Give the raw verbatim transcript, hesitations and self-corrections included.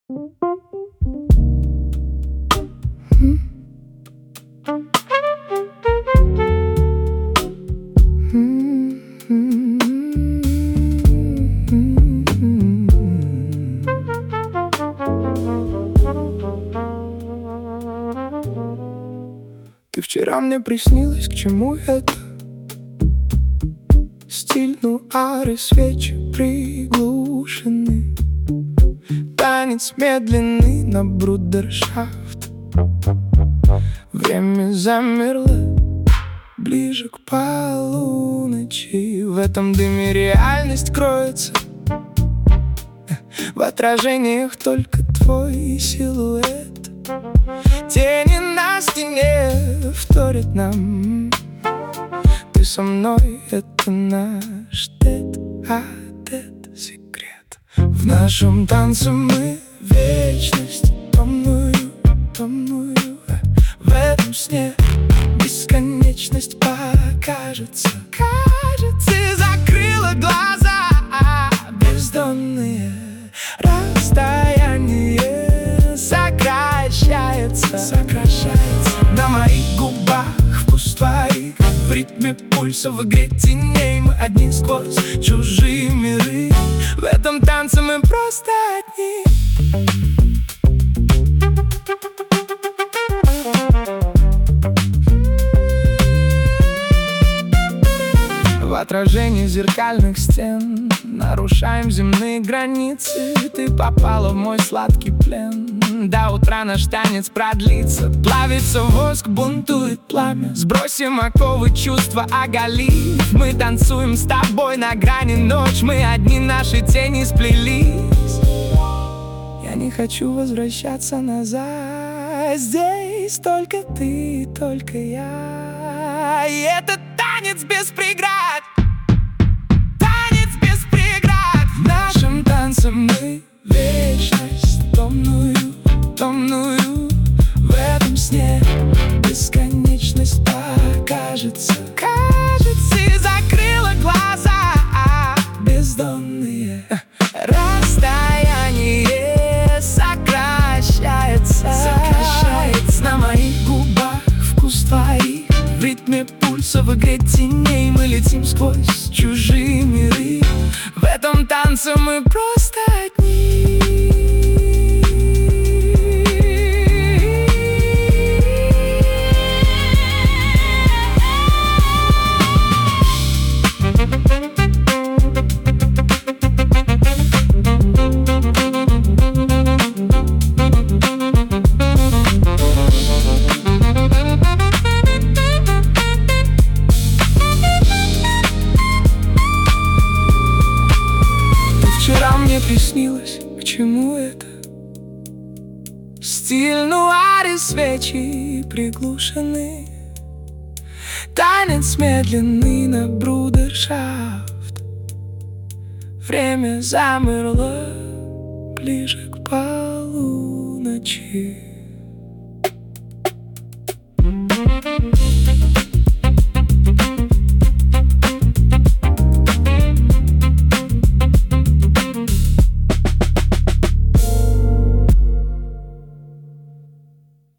Ты вчера мне приснилась, к чему это? Стиль нуары, свечи приглушены, танец медленный на брудершафт. Время замерло ближе к полуночи. В этом дыме реальность кроется, в отражениях только твой силуэт. Тени на стене вторят нам. Ты со мной, это наш тет-а-тет секрет. В нашем танце мы вечность, томную, томную. В этом сне бесконечность покажется. Кажется, ты закрыла глаза, бездонные. Расстояние сокращается, сокращается. На моих губах вкус твоих, в ритме пульса, в игре теней. Мы одни сквозь чужие миры. В этом танце мы просто одни. В отражении зеркальных стен нарушаем земные границы. Ты попала в мой сладкий плен. До утра наш танец продлится. Плавится воск, бунтует пламя. Сбросим оковы чувства, оголив. Мы танцуем с тобой на грани ночь. Мы одни, наши тени сплелись. Я не хочу возвращаться назад. Здесь только ты, только я. И этот танец без преград. Танец без преград. В нашем танце мы вечность, томную, томную. В этом сне бесконечность покажется. Кажется, ты закрыла глаза, бездонные. Расстояние сокращается, сокращается. На моих губах вкус твоих, в ритме пульса, в игре теней. Мы летим сквозь чужие миры. В этом танце мы просто одни. Вчера мне приснилось, к чему это? Стиль нуари, свечи приглушены, танец медленный на брудершафт. Время замерло ближе к полуночи.